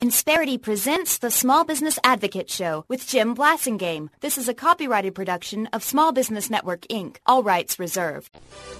Insperity presents the Small Business Advocate Show with Jim Blasingame. This is a copyrighted production of Small Business Network, Inc. All rights reserved.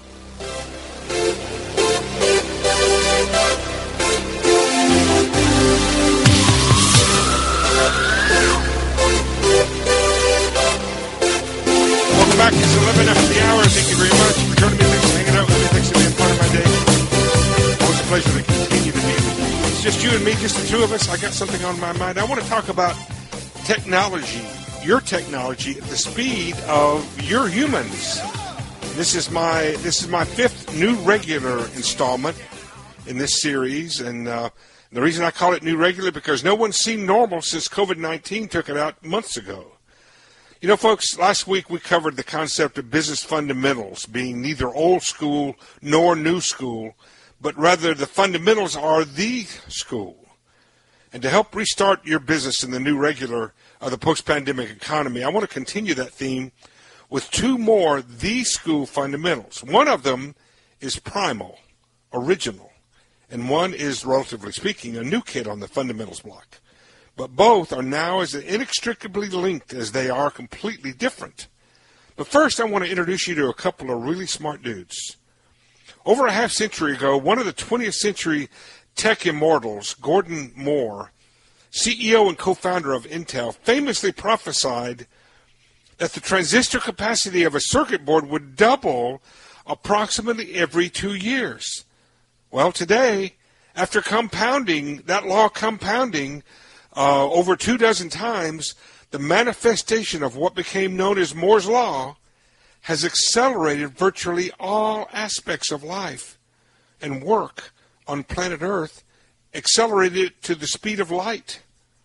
Welcome back. It's 11 after the hour. Thank you very much for joining me. Thanks for hanging out with me. Thanks for being part of my day. Always a pleasure to continue to be with you. It's just you and me, just the two of us. I got something on my mind. I want to talk about technology, your technology, at the speed of your humans. This is my fifth new regular installment in this series, and the reason I call it new regular because no one's seen normal since COVID-19 took it out months ago. You know, folks, last week we covered the concept of business fundamentals being neither old school nor new school, but rather the fundamentals are the school. And to help restart your business in the new regular of the post-pandemic economy, I want to continue that theme with two more the school fundamentals. One of them is primal, original, and one is, relatively speaking, a new kid on the fundamentals block. But both are now as inextricably linked as they are completely different. But first, I want to introduce you to a couple of really smart dudes. Over a half century ago, one of the 20th century tech immortals, Gordon Moore, CEO and co-founder of Intel, famously prophesied that the transistor capacity of a circuit board would double approximately every 2 years. Well, today, after that law compounding over 24 times, the manifestation of what became known as Moore's Law has accelerated virtually all aspects of life and work on planet Earth, accelerated it to the speed of light.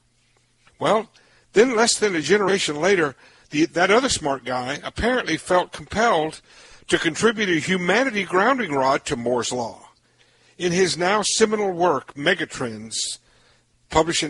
Well, then less than a generation later, that other smart guy apparently felt compelled to contribute a humanity grounding rod to Moore's Law. In his now seminal work, Megatrends, published in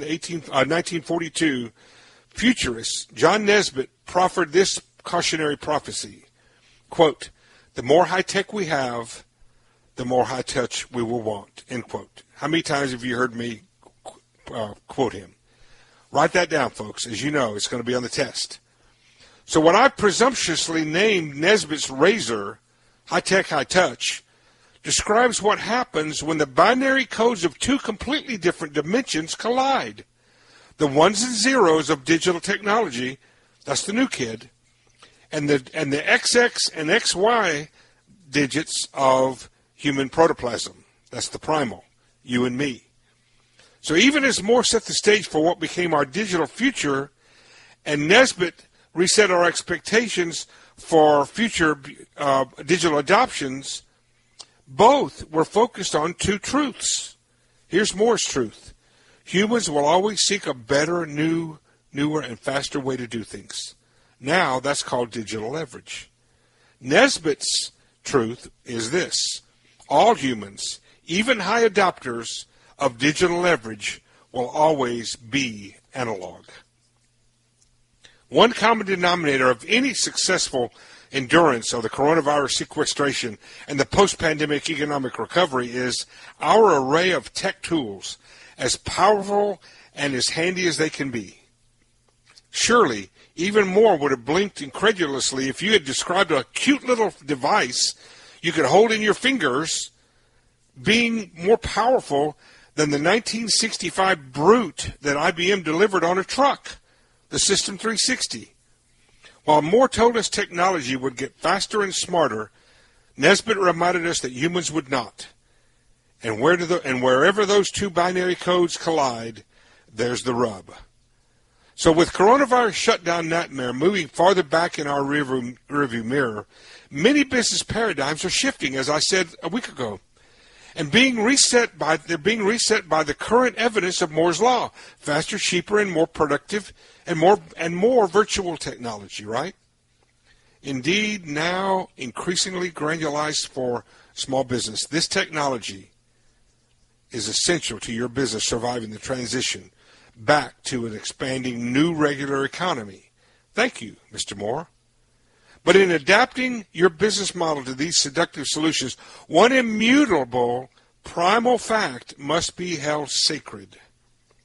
1942, futurist John Nesbitt proffered this cautionary prophecy. Quote, "The more high-tech we have, the more high-touch we will want." End quote. How many times have you heard me quote him? Write that down, folks. As you know, it's going to be on the test. So what I presumptuously named Nesbitt's razor, high-tech, high-touch, describes what happens when the binary codes of two completely different dimensions collide. The ones and zeros of digital technology, that's the new kid, and the XX and XY digits of human protoplasm, that's the primal, you and me. So even as Moore set the stage for what became our digital future, and Nesbitt reset our expectations for future digital adoptions, both were focused on two truths. Here's Moore's truth. Humans will always seek a better, newer, and faster way to do things. Now that's called digital leverage. Nesbitt's truth is this. All humans, even high adopters of digital leverage, will always be analog. One common denominator of any successful endurance of the coronavirus sequestration and the post-pandemic economic recovery is our array of tech tools, as powerful and as handy as they can be. Surely, even more would have blinked incredulously if you had described a cute little device you could hold in your fingers being more powerful than the 1965 brute that IBM delivered on a truck, the System 360. While Moore told us technology would get faster and smarter, Nesbitt reminded us that humans would not. And wherever those two binary codes collide, there's the rub. So with coronavirus shutdown nightmare moving farther back in our rearview mirror, many business paradigms are shifting, as I said a week ago, and they're being reset by the current evidence of Moore's Law: faster, cheaper, and more productive, and more virtual technology. Right? Indeed, now increasingly granularized for small business, this technology is essential to your business surviving the transition back to an expanding new regular economy. Thank you, Mr. Moore. But in adapting your business model to these seductive solutions, one immutable primal fact must be held sacred.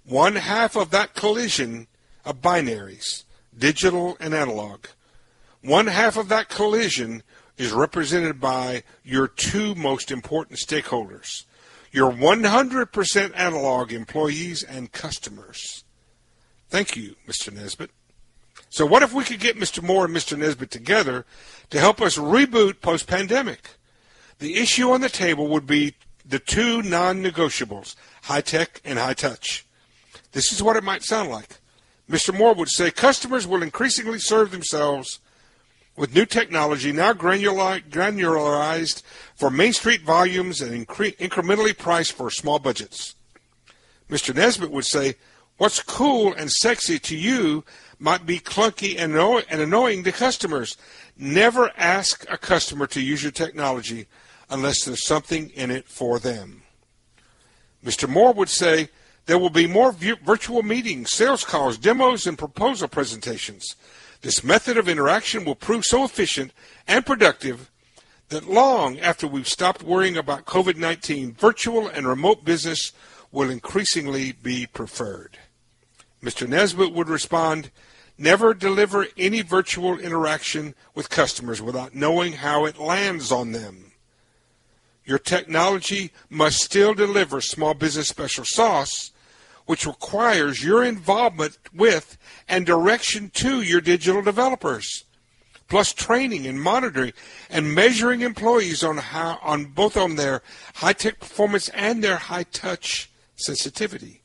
One half of that collision of binaries, digital and analog, one half of that collision is represented by your two most important stakeholders, your 100% analog employees and customers. Thank you, Mr. Nesbitt. So what if we could get Mr. Moore and Mr. Nesbitt together to help us reboot post-pandemic? The issue on the table would be the two non-negotiables, high-tech and high-touch. This is what it might sound like. Mr. Moore would say customers will increasingly serve themselves with new technology now granularized for Main Street volumes and incrementally priced for small budgets. Mr. Nesbitt would say what's cool and sexy to you might be clunky and annoying to customers. Never ask a customer to use your technology unless there's something in it for them. Mr. Moore would say there will be more virtual meetings, sales calls, demos, and proposal presentations. This method of interaction will prove so efficient and productive that long after we've stopped worrying about COVID-19, virtual and remote business will increasingly be preferred. Mr. Nesbitt would respond, never deliver any virtual interaction with customers without knowing how it lands on them. Your technology must still deliver small business special sauce, which requires your involvement with and direction to your digital developers, plus training and monitoring and measuring employees on both their high-tech performance and their high-touch sensitivity.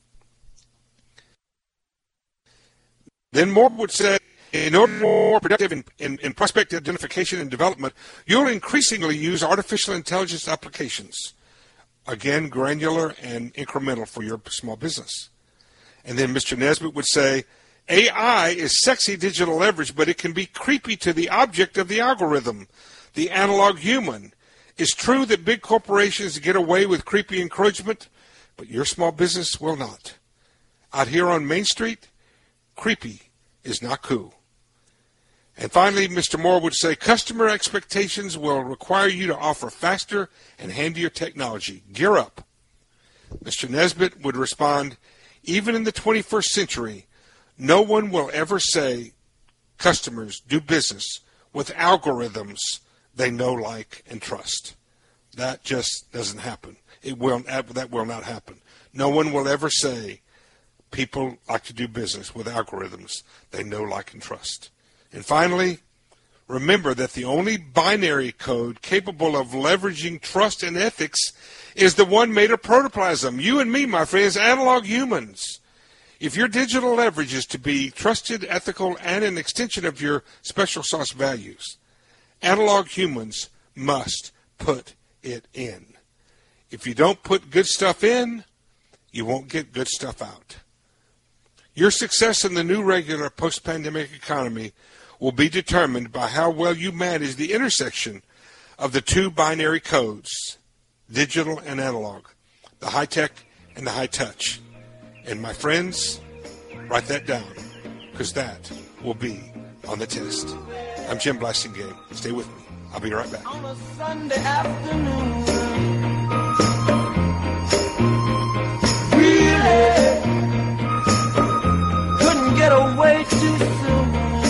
Then Moore would say, in order to be more productive in prospect identification and development, you'll increasingly use artificial intelligence applications. Again, granular and incremental for your small business. And then Mr. Nesbitt would say, AI is sexy digital leverage, but it can be creepy to the object of the algorithm, the analog human. It's true that big corporations get away with creepy encouragement, but your small business will not. Out here on Main Street, creepy is not cool. And finally, Mr. Moore would say, customer expectations will require you to offer faster and handier technology. Gear up. Mr. Nesbitt would respond, even in the 21st century, no one will ever say customers do business with algorithms they know, like, and trust. That just doesn't happen. That will not happen. No one will ever say people like to do business with algorithms they know, like, and trust. And finally, remember that the only binary code capable of leveraging trust and ethics is the one made of protoplasm. You and me, my friends, analog humans. If your digital leverage is to be trusted, ethical, and an extension of your special sauce values, analog humans must put it in. If you don't put good stuff in, you won't get good stuff out. Your success in the new regular post-pandemic economy will be determined by how well you manage the intersection of the two binary codes, digital and analog, the high-tech and the high-touch. And my friends, write that down, because that will be on the test. I'm Jim Blasingame. Stay with me. I'll be right back. On a Sunday afternoon, really couldn't get away too soon.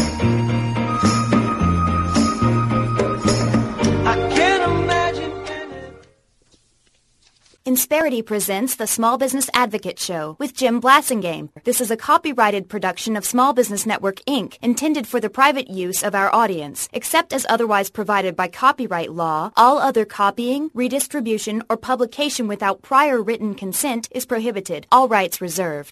Insperity presents the Small Business Advocate Show with Jim Blasingame. This is a copyrighted production of Small Business Network, Inc., intended for the private use of our audience. Except as otherwise provided by copyright law, all other copying, redistribution, or publication without prior written consent is prohibited. All rights reserved.